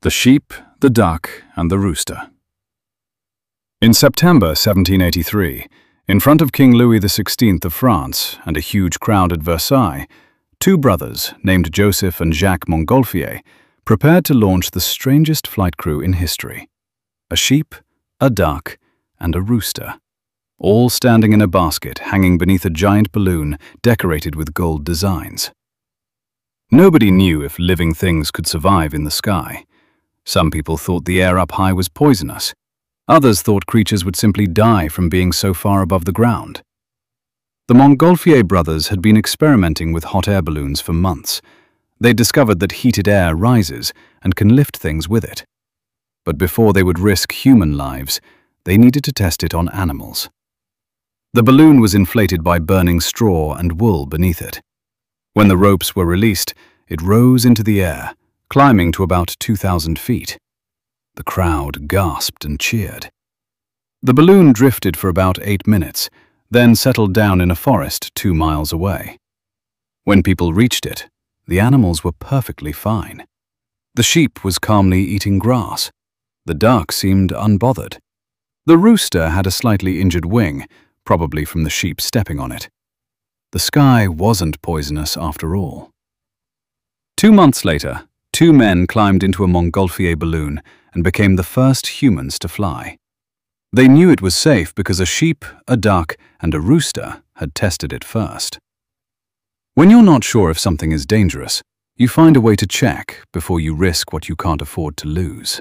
The Sheep, the Duck, and the Rooster. In September 1783, in front of King Louis XVI of France and a huge crowd at Versailles, two brothers named Joseph and Jacques Montgolfier prepared to launch the strangest flight crew in history. A sheep, a duck, and a rooster, all standing in a basket hanging beneath a giant balloon decorated with gold designs. Nobody knew if living things could survive in the sky. Some people thought the air up high was poisonous. Others thought creatures would simply die from being so far above the ground. The Montgolfier brothers had been experimenting with hot air balloons for months. They discovered that heated air rises and can lift things with it. But before they would risk human lives, they needed to test it on animals. The balloon was inflated by burning straw and wool beneath it. When the ropes were released, it rose into the air, climbing to about 2,000 feet. The crowd gasped and cheered. The balloon drifted for about 8 minutes, then settled down in a forest 2 miles away. When people reached it, the animals were perfectly fine. The sheep was calmly eating grass. The duck seemed unbothered. The rooster had a slightly injured wing, probably from the sheep stepping on it. The sky wasn't poisonous after all. 2 months later, 2 men climbed into a Montgolfier balloon and became the first humans to fly. They knew it was safe because a sheep, a duck, and a rooster had tested it first. When you're not sure if something is dangerous, you find a way to check before you risk what you can't afford to lose.